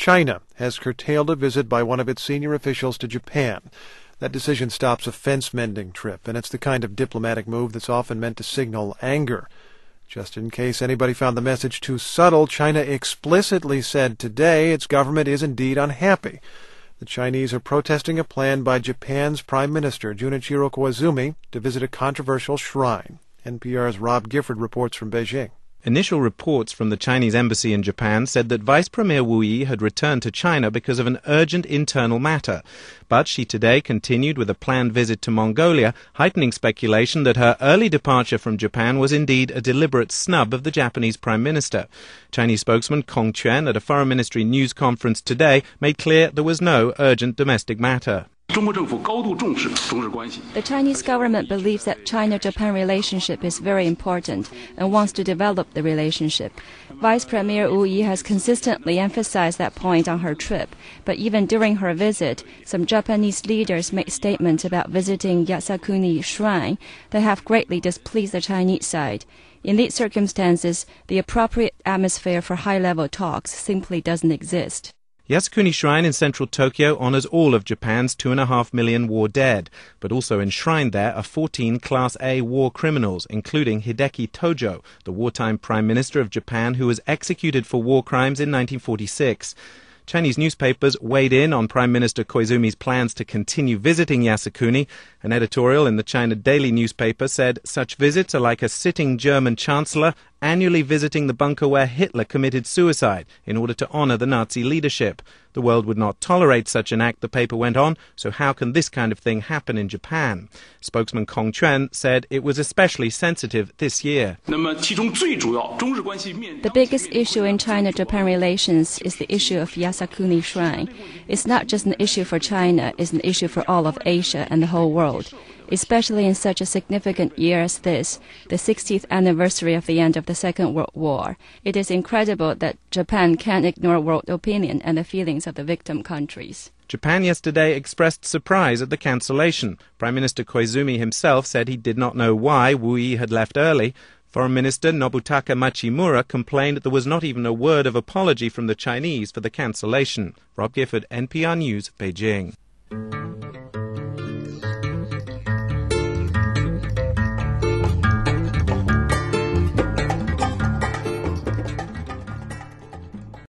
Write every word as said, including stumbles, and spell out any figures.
China has curtailed a visit by one of its senior officials to Japan. That decision stops a fence-mending trip, and it's the kind of diplomatic move that's often meant to signal anger. Just in case anybody found the message too subtle, China explicitly said today its government is indeed unhappy. The Chinese are protesting a plan by Japan's Prime Minister, Junichiro Koizumi, to visit a controversial shrine. N P R's Rob Gifford reports from Beijing. Initial reports from the Chinese embassy in Japan said that Vice Premier Wu Yi had returned to China because of an urgent internal matter. But she today continued with a planned visit to Mongolia, heightening speculation that her early departure from Japan was indeed a deliberate snub of the Japanese Prime Minister. Chinese spokesman Kong Quan at a Foreign Ministry news conference today made clear there was no urgent domestic matter. The Chinese government believes that China-Japan relationship is very important and wants to develop the relationship. Vice Premier Wu Yi has consistently emphasized that point on her trip, but even during her visit, some Japanese leaders made statements about visiting Yasukuni Shrine that have greatly displeased the Chinese side. In these circumstances, the appropriate atmosphere for high-level talks simply doesn't exist. Yasukuni Shrine in central Tokyo honors all of Japan's two and a half million war dead, but also enshrined there are fourteen Class A war criminals, including Hideki Tojo, the wartime Prime Minister of Japan who was executed for war crimes in nineteen forty-six. Chinese newspapers weighed in on Prime Minister Koizumi's plans to continue visiting Yasukuni. An editorial in the China Daily newspaper said such visits are like a sitting German chancellor annually visiting the bunker where Hitler committed suicide in order to honor the Nazi leadership. The world would not tolerate such an act, the paper went on, so how can this kind of thing happen in Japan? Spokesman Kong Quan said it was especially sensitive this year. The biggest issue in China-Japan relations is the issue of Yasukuni Shrine. It's not just an issue for China, it's an issue for all of Asia and the whole world. Especially in such a significant year as this, the sixtieth anniversary of the end of the Second World War. It is incredible that Japan can't ignore world opinion and the feelings of the victim countries. Japan yesterday expressed surprise at the cancellation. Prime Minister Koizumi himself said he did not know why Wu Yi had left early. Foreign Minister Nobutaka Machimura complained that there was not even a word of apology from the Chinese for the cancellation. Rob Gifford, N P R News, Beijing.